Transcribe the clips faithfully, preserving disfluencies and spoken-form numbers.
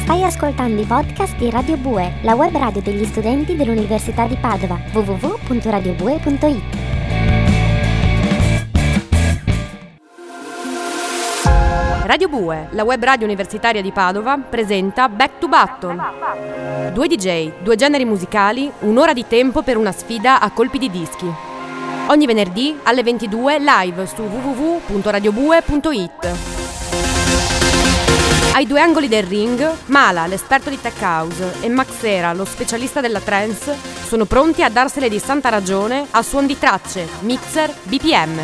Stai ascoltando i podcast di Radio Bue, la web radio degli studenti dell'Università di Padova. w w w punto radio bue punto i t. Radio Bue, la web radio universitaria di Padova, presenta Back to Battle. Due D J, due generi musicali, un'ora di tempo per una sfida a colpi di dischi. Ogni venerdì alle ventidue live su w w w punto radio bue punto i t. Ai due angoli del ring, Mala, l'esperto di tech house, e Maxera, lo specialista della trance, sono pronti a darsele di santa ragione a suon di tracce, mixer, B P M.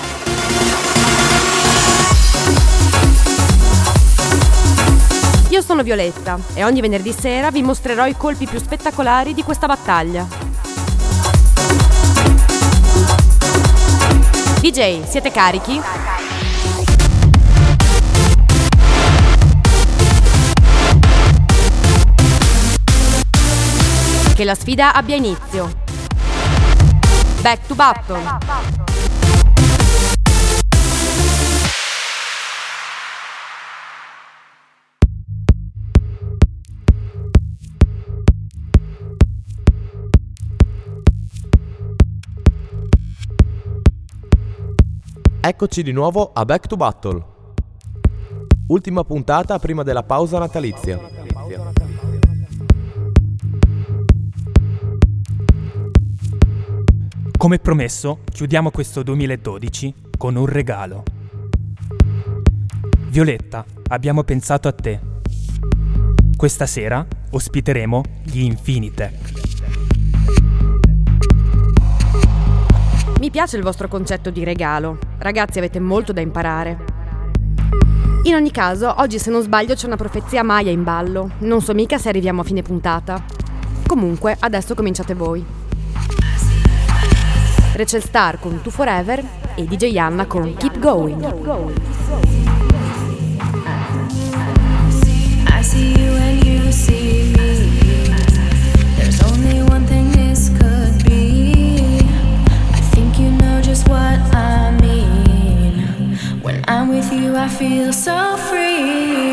Io sono Violetta e ogni venerdì sera vi mostrerò i colpi più spettacolari di questa battaglia. D J, siete carichi? Che la sfida abbia inizio. Back to Battle. Eccoci di nuovo a Back to Battle. Ultima puntata prima della pausa natalizia. Come promesso, chiudiamo questo duemiladodici con un regalo. Violetta, abbiamo pensato a te. Questa sera ospiteremo gli Infinitec. Mi piace il vostro concetto di regalo. Ragazzi, avete molto da imparare. In ogni caso, oggi se non sbaglio c'è una profezia Maya in ballo. Non so mica se arriviamo a fine puntata. Comunque, adesso cominciate voi. Rachel Starr con Two Forever e D J Anna con Keep Going. I see you and you see me. There's only one thing this could be. I think you know just what I mean. When I'm with you I feel so free.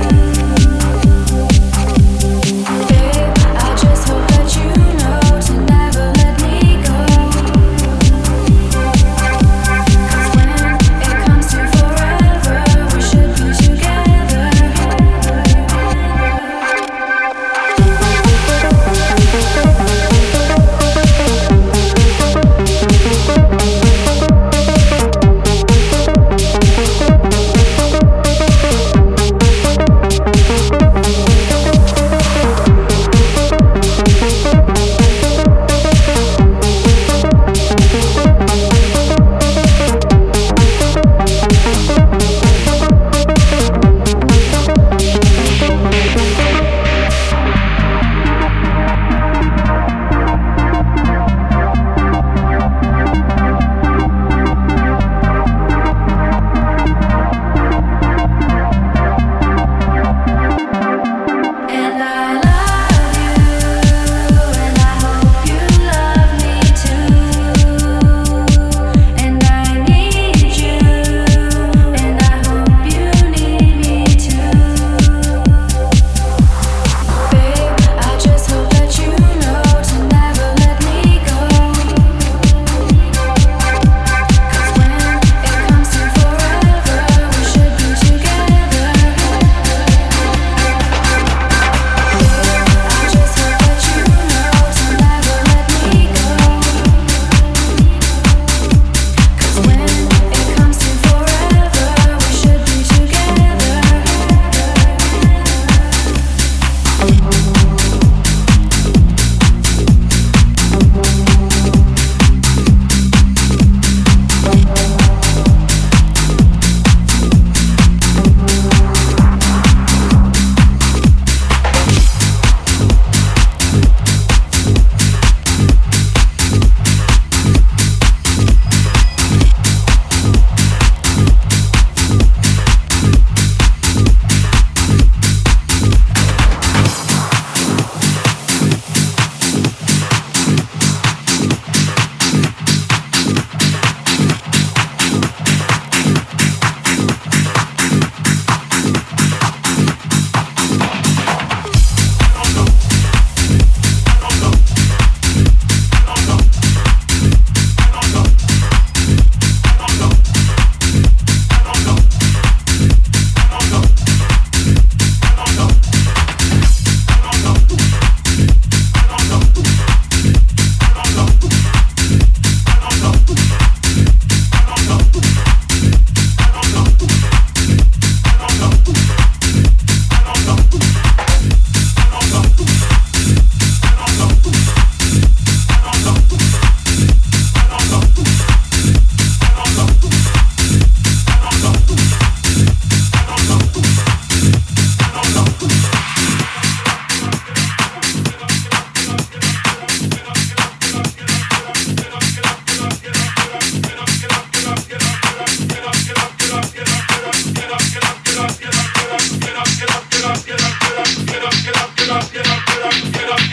Tonight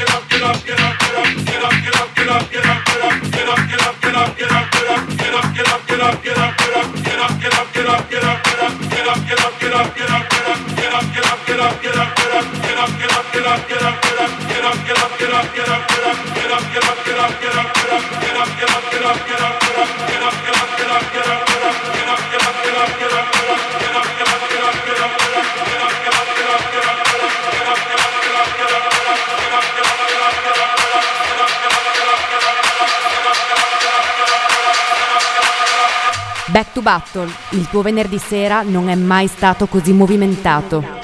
Back to Battle, il tuo venerdì sera non è mai stato così movimentato.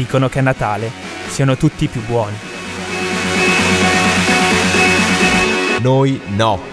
dicono che a Natale siano tutti più buoni. Noi no.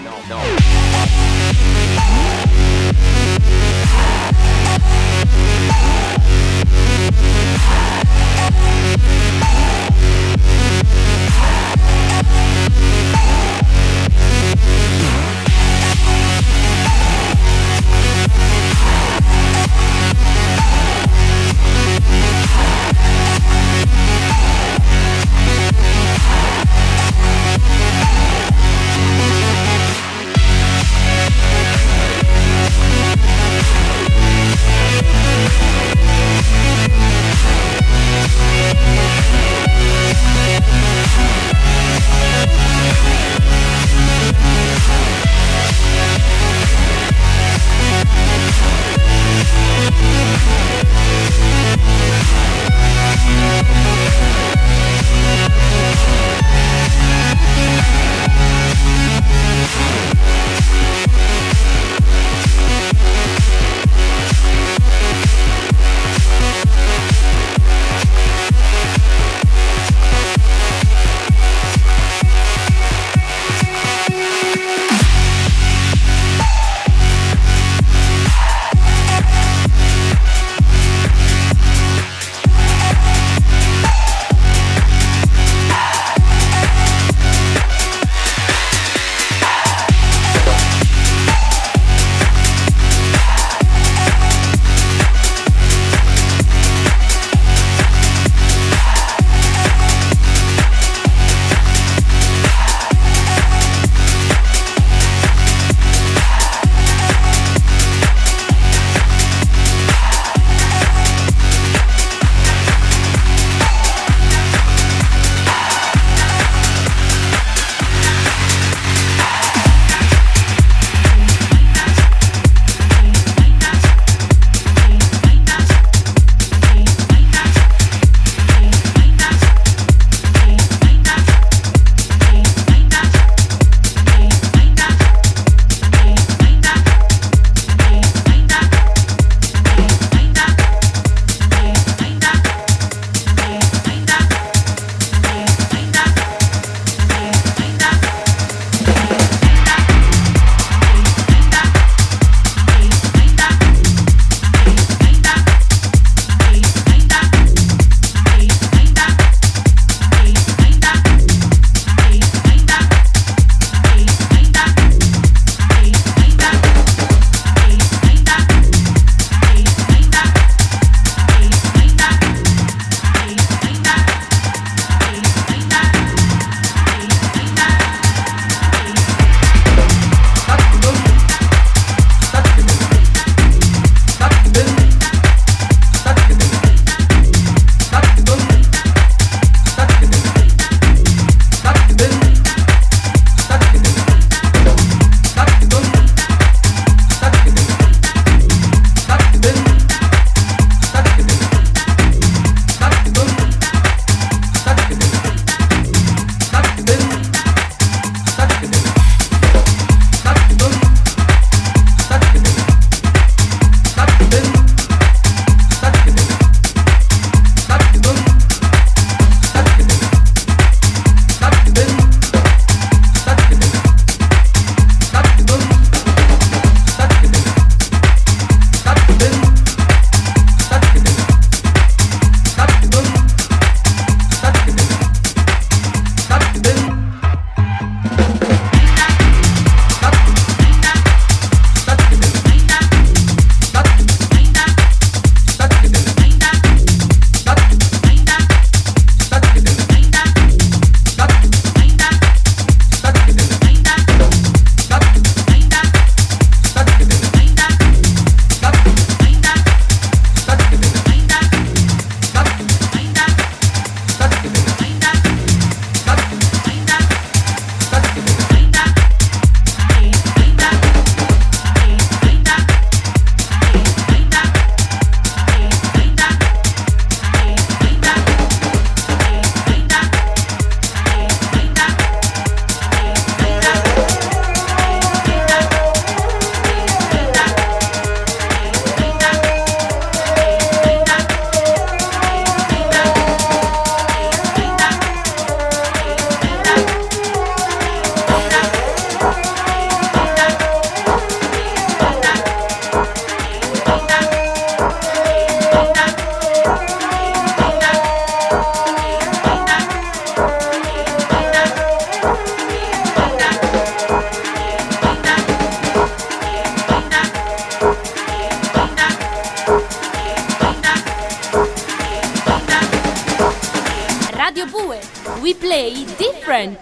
Play different.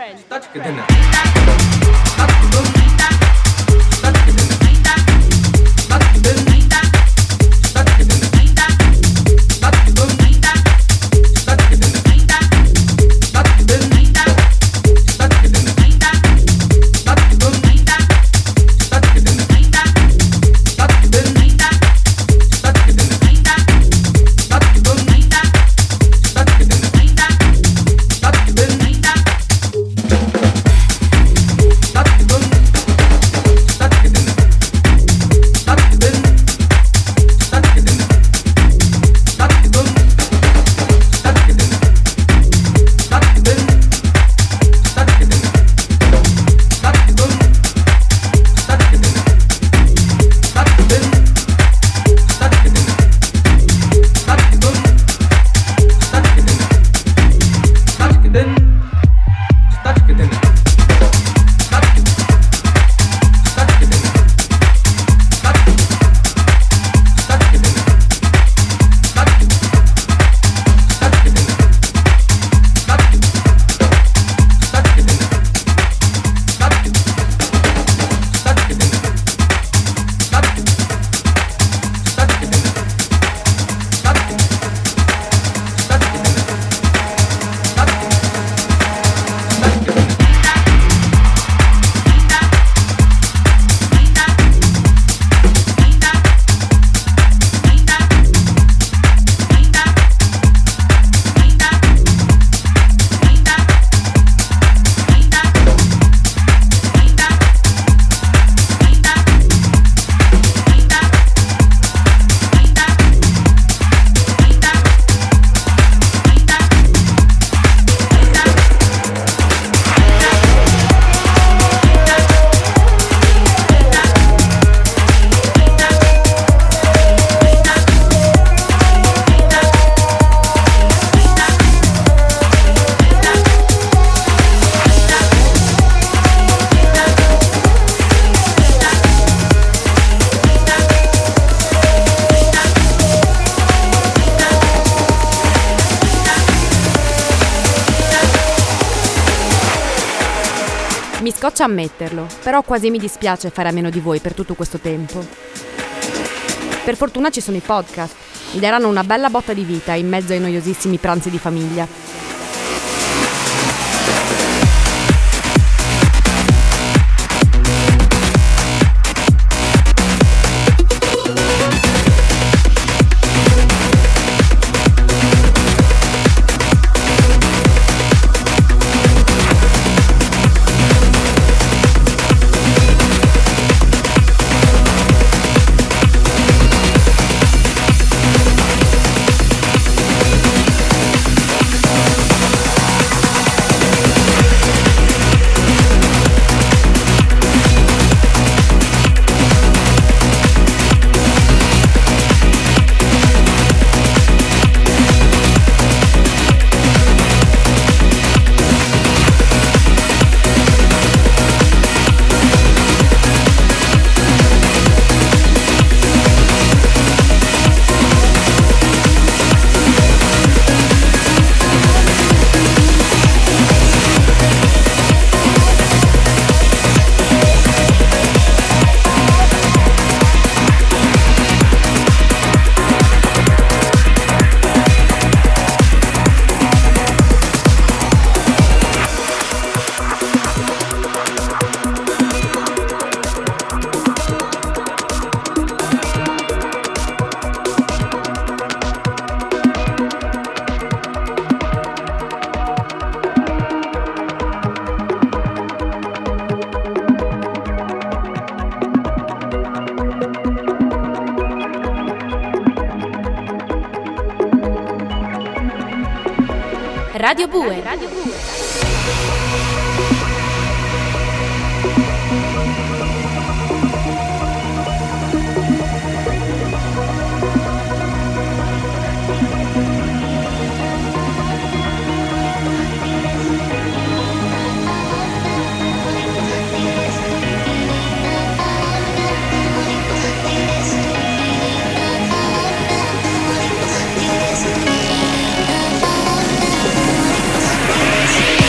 Mi scoccia ammetterlo, però quasi mi dispiace fare a meno di voi per tutto questo tempo. Per fortuna ci sono i podcast, mi daranno una bella botta di vita in mezzo ai noiosissimi pranzi di famiglia. Radio Bue. Radio Bue. Yes.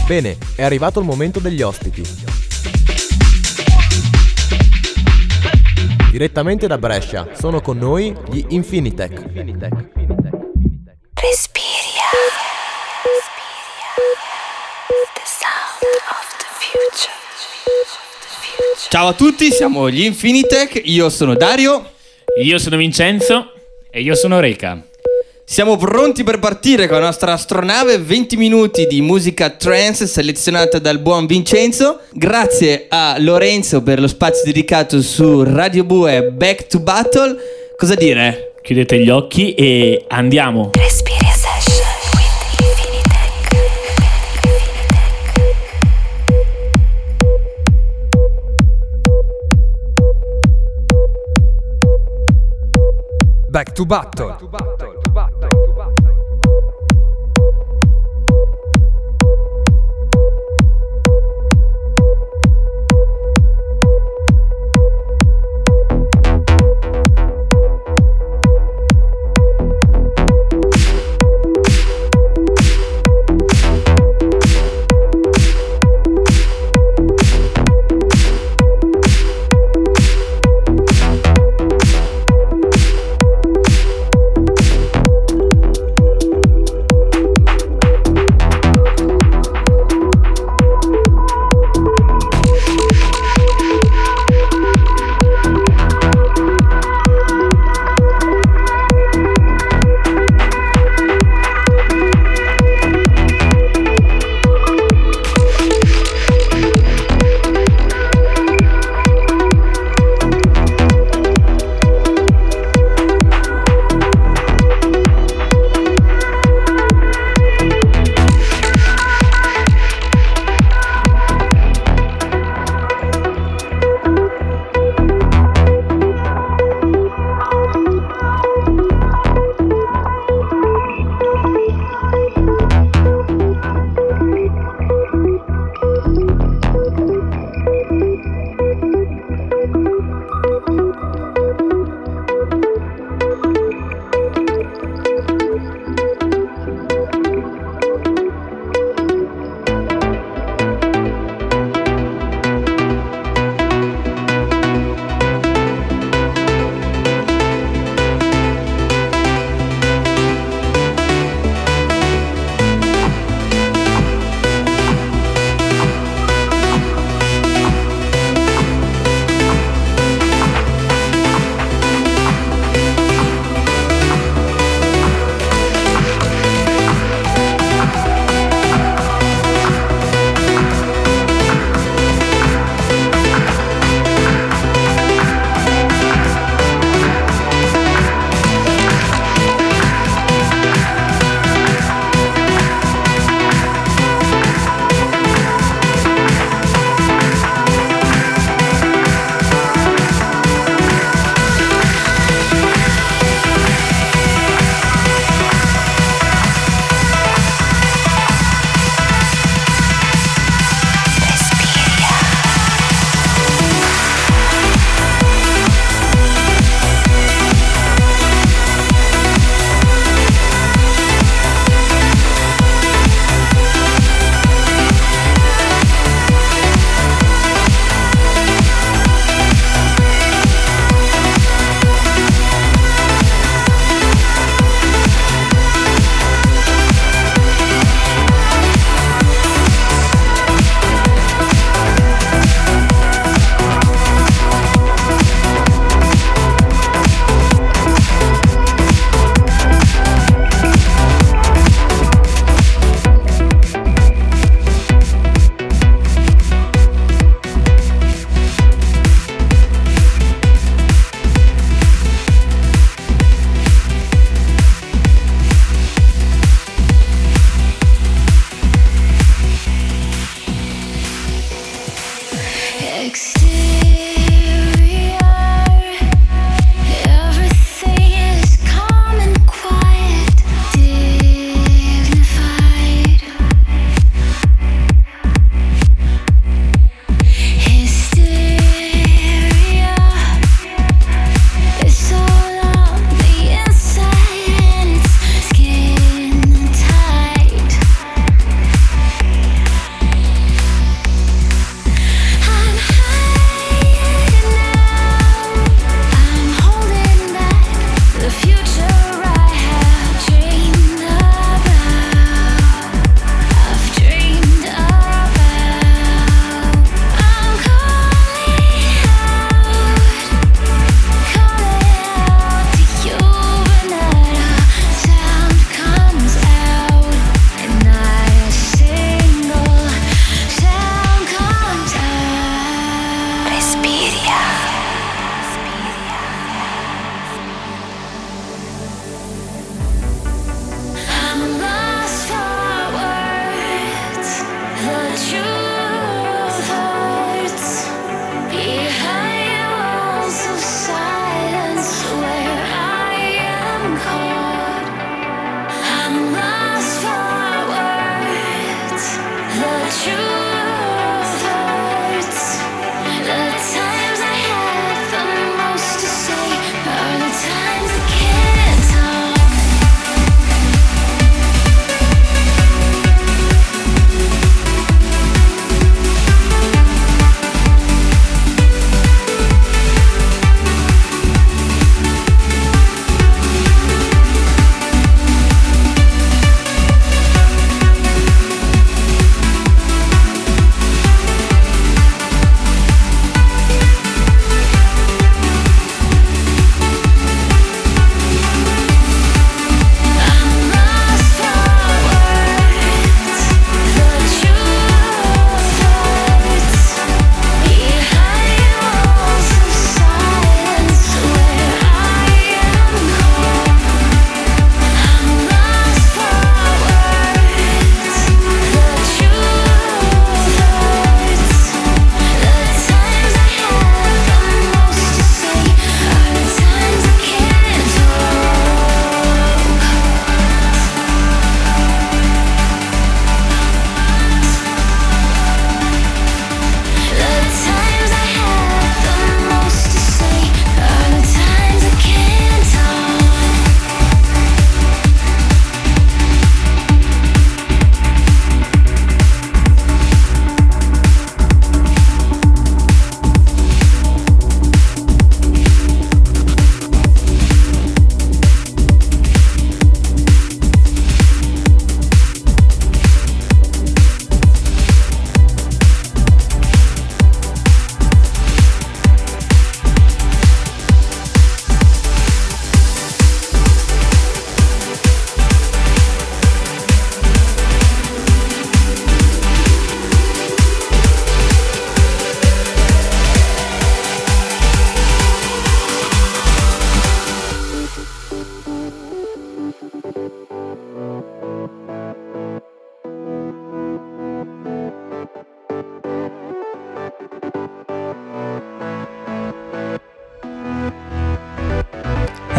Bene, è arrivato il momento degli ospiti. Direttamente da Brescia sono con noi gli Infinitec. Respiria. The sound of the future. Ciao a tutti, siamo gli Infinitec, io sono Dario. Io sono Vincenzo. E io sono Reca. Siamo pronti per partire con la nostra astronave, venti minuti di musica trance selezionata dal buon Vincenzo. Grazie a Lorenzo per lo spazio dedicato su Radio Bue Back to Battle. Cosa dire? Chiudete gli occhi e andiamo. Respiria session with Infinitec. Back to Battle.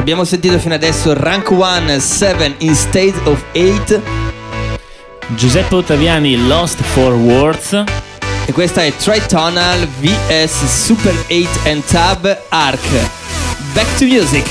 Abbiamo sentito fino adesso Rank one seven in State of eight. Giuseppe Ottaviani, Lost for Words. E questa è Tritonal V S Super eight and Tab Arc. Back to music.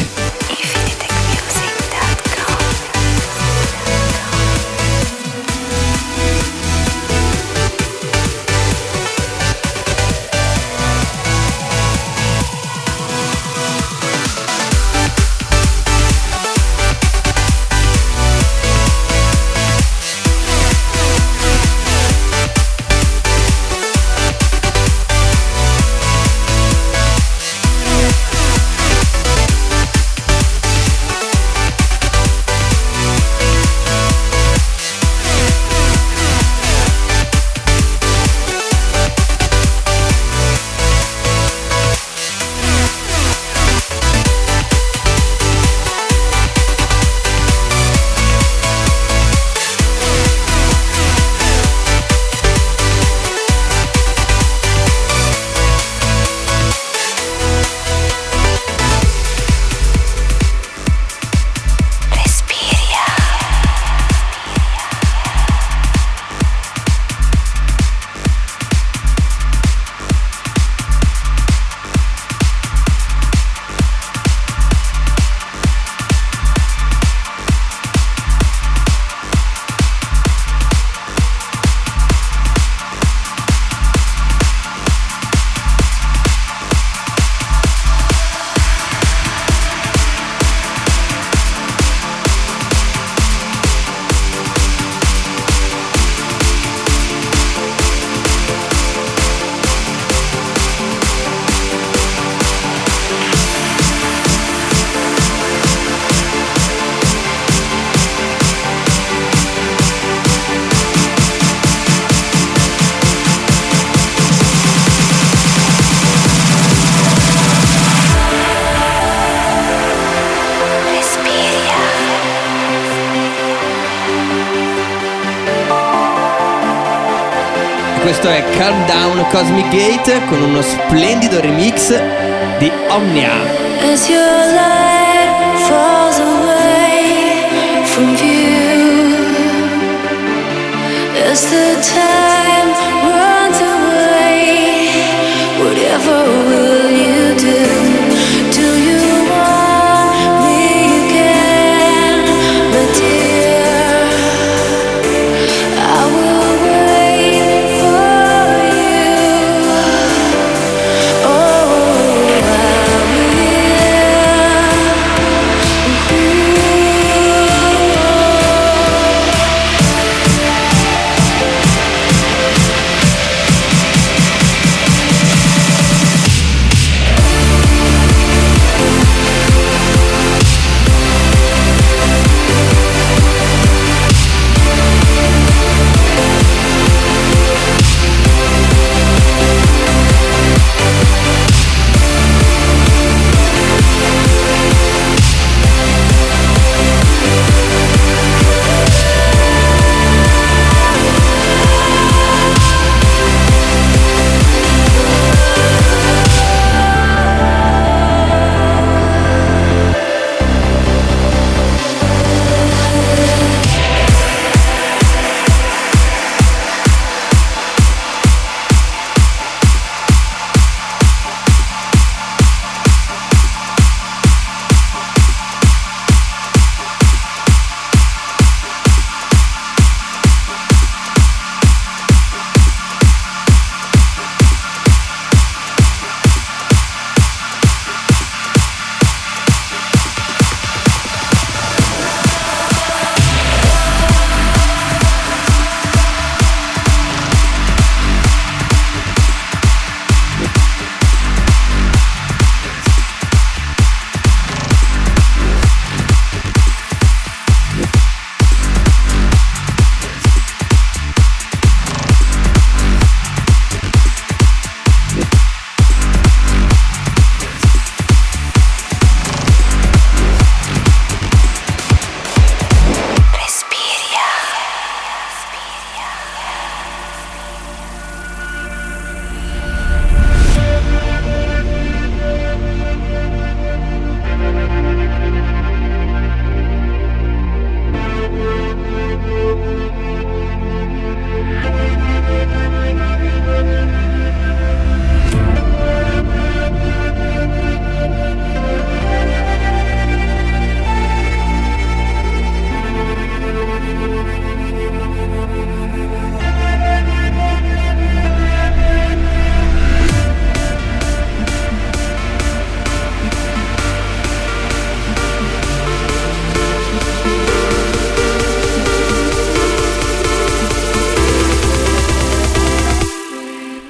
Questo è Calm Down Cosmic Gate con uno splendido remix di Omnia. As your light falls away from view, as the time runs away, whatever will you do? Do you want me again, my dear? I will wait for you. Oh, I'm here. Ooh.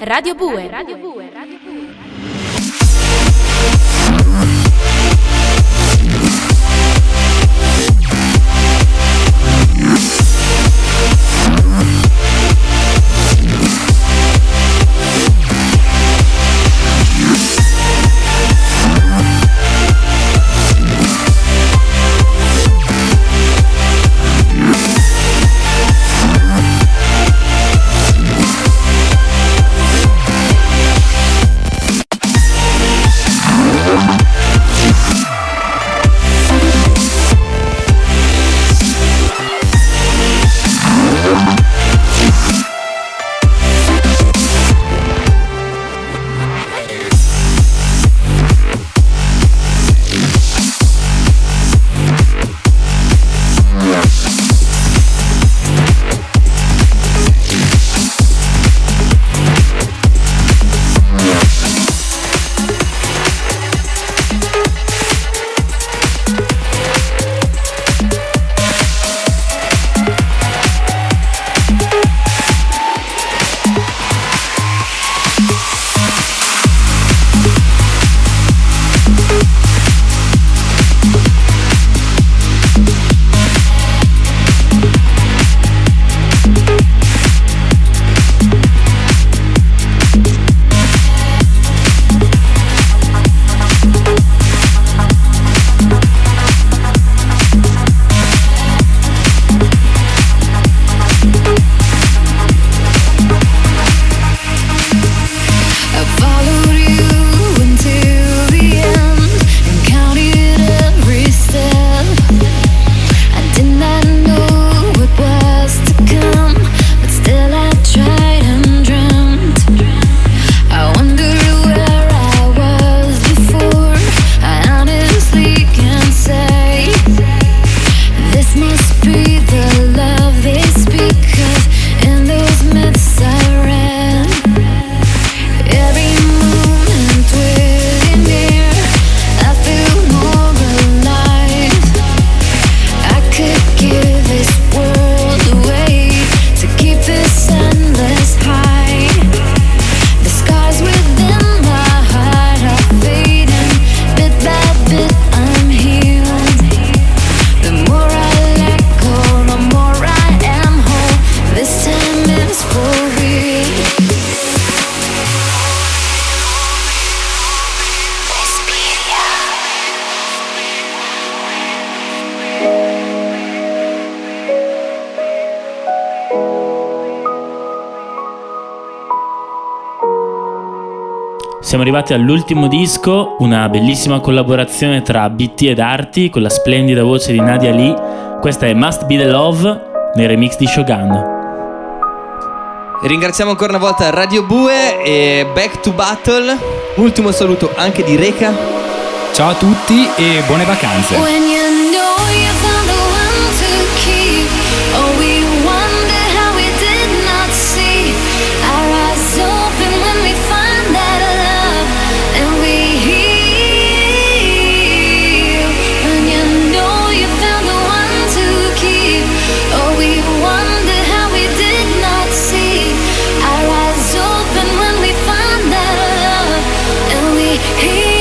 Radio Bue. Radio Bue. Radio Bue. Siamo arrivati all'ultimo disco, una bellissima collaborazione tra B T ed Arti con la splendida voce di Nadia Lee. Questa è Must Be The Love nel remix di Shogun. Ringraziamo ancora una volta Radio Bue e Back to Battle. Ultimo saluto anche di Reca. Ciao a tutti e buone vacanze. When you know you found the one to keep, oh we wonder how we did not see. Our eyes open when we find that love and we heal. When you know you found the one to keep, oh we wonder how we did not see. Our eyes open when we find that love and we heal.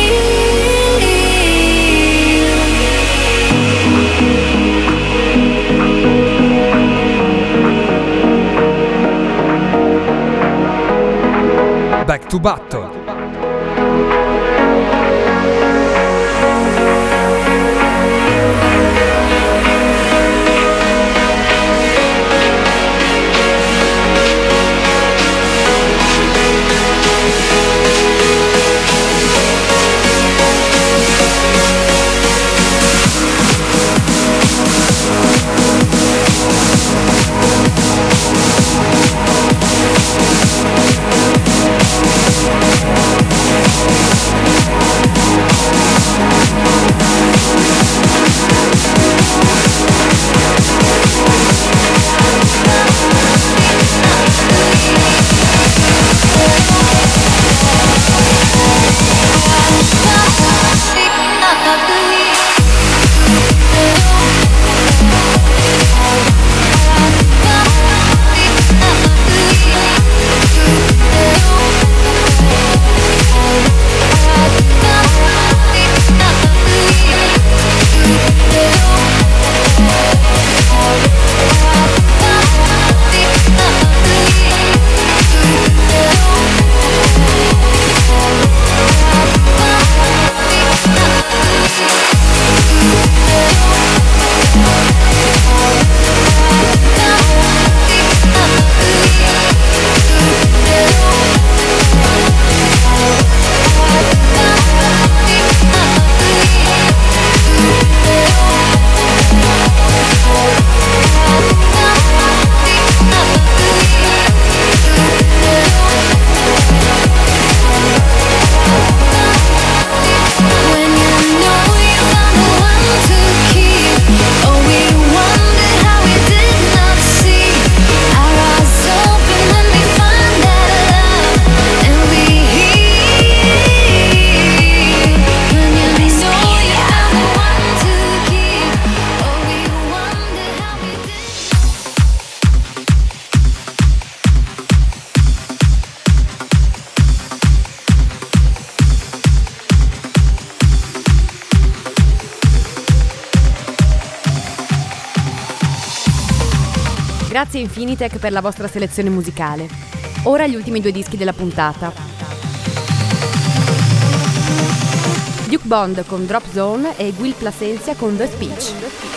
Back to Battle. We'll be right back. Grazie a Infinitec per la vostra selezione musicale. Ora gli ultimi due dischi della puntata. Duke Bond con Drop Zone e Will Plasencia con The Speech.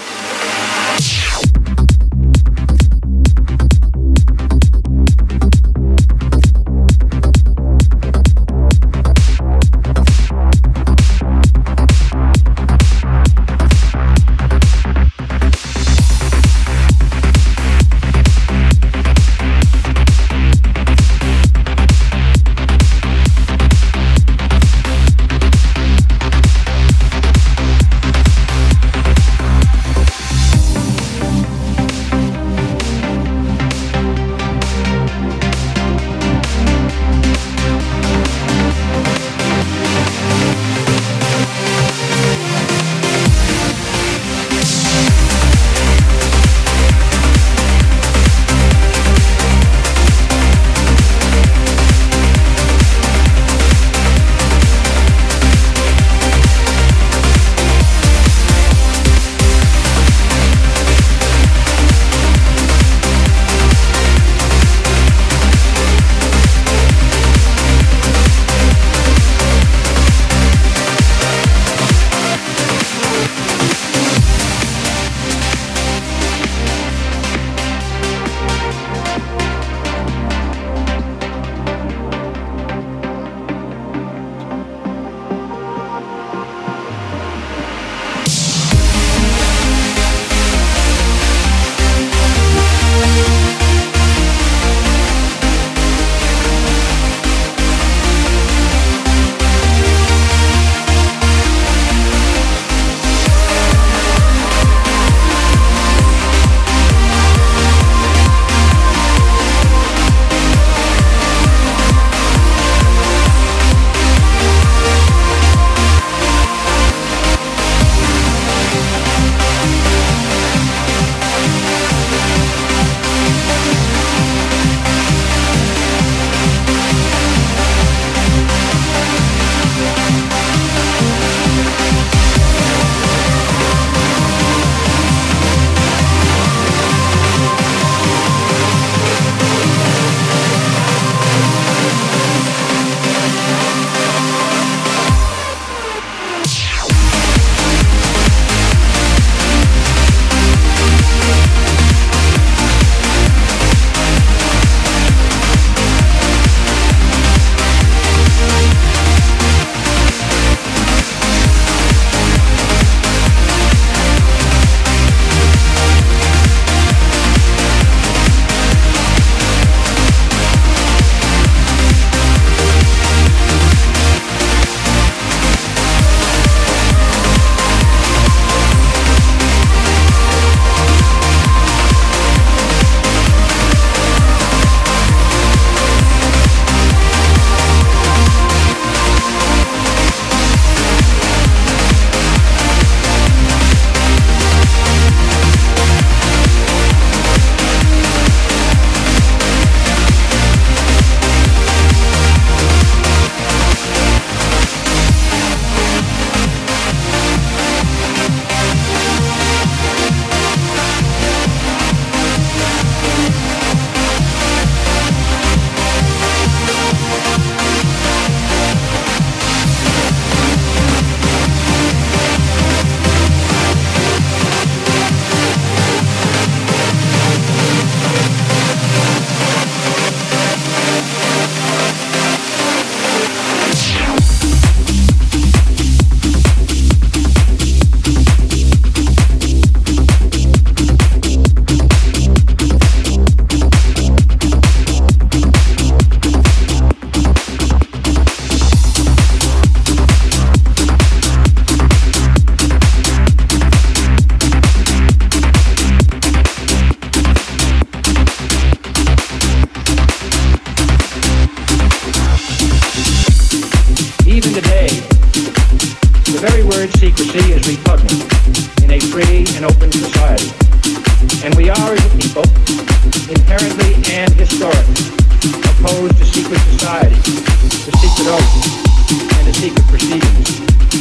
opposed to secret society, to secret oaths, and to secret proceedings.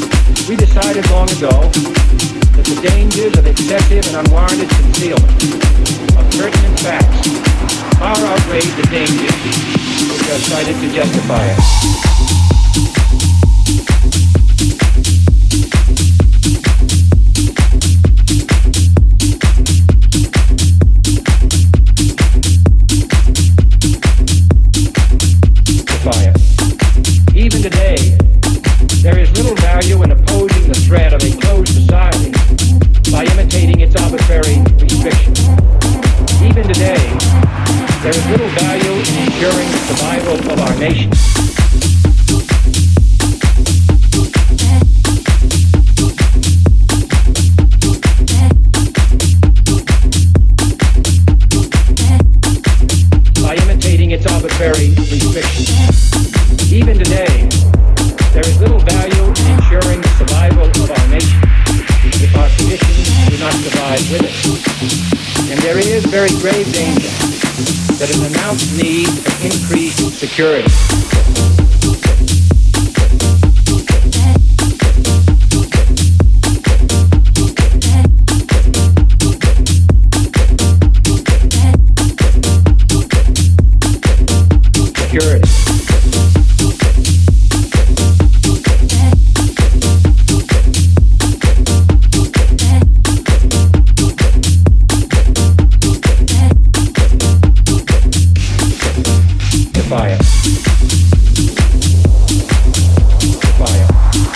We decided long ago that the dangers of excessive and unwarranted concealment of pertinent facts far outweigh the dangers which are cited to justify it. Even today, there is little value in opposing the threat of a closed society by imitating its arbitrary restrictions. Even today, there is little value in ensuring the survival of our nation. By imitating its arbitrary restrictions. Even today, there is little value in ensuring the survival of our nation if our traditions do not survive with it. And there is very grave danger that an announced need for increased security. Security. Fire. Fire.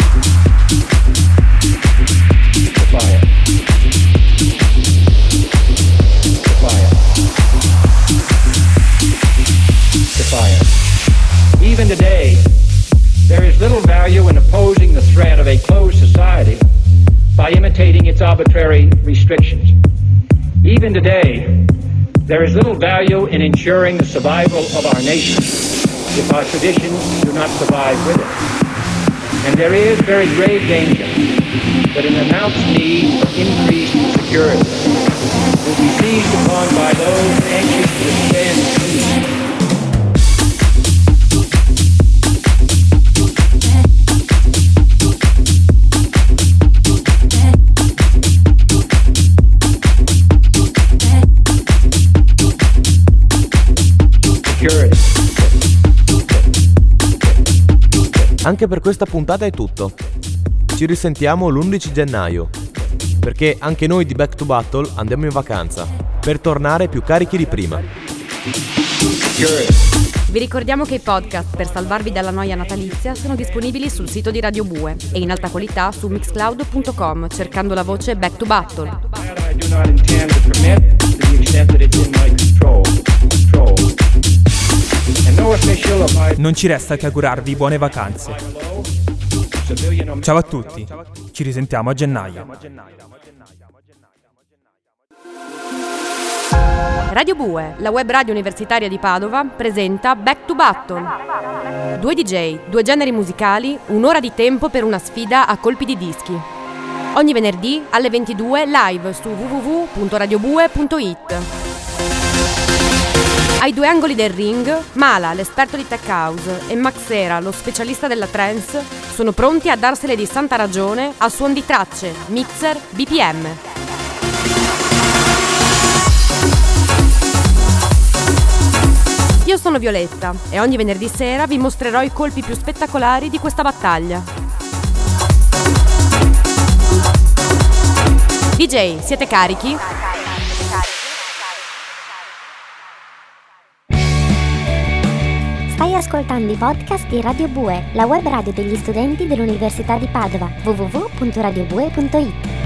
Fire. Fire. Fire. Even today, there is little value in opposing the threat of a closed society by imitating its arbitrary restrictions. Even today, there is little value in ensuring the survival of our nation if our traditions do not survive with it. And there is very grave danger that an announced need for increased security will be seized upon by those anxious to expand peace. Anche per questa puntata è tutto. Ci risentiamo l'undici gennaio, perché anche noi di Back to Battle andiamo in vacanza, per tornare più carichi di prima. Vi ricordiamo che i podcast per salvarvi dalla noia natalizia sono disponibili sul sito di Radio Bue e in alta qualità su mixcloud punto com cercando la voce Back to Battle. Non ci resta che augurarvi buone vacanze. Ciao a tutti, ci risentiamo a gennaio. Radio Bue, la web radio universitaria di Padova, presenta Back to Battle. Due D J, due generi musicali, un'ora di tempo per una sfida a colpi di dischi. Ogni venerdì alle ventidue live su w w w punto radiobue punto i t. Ai due angoli del ring, Mala, l'esperto di tech house, e Maxera, lo specialista della trance, sono pronti a darsele di santa ragione a suon di tracce, mixer, B P M. Io sono Violetta e ogni venerdì sera vi mostrerò i colpi più spettacolari di questa battaglia. D J, siete carichi? Stai ascoltando i podcast di Radio Bue, la web radio degli studenti dell'Università di Padova, w w w punto radiobue punto i t.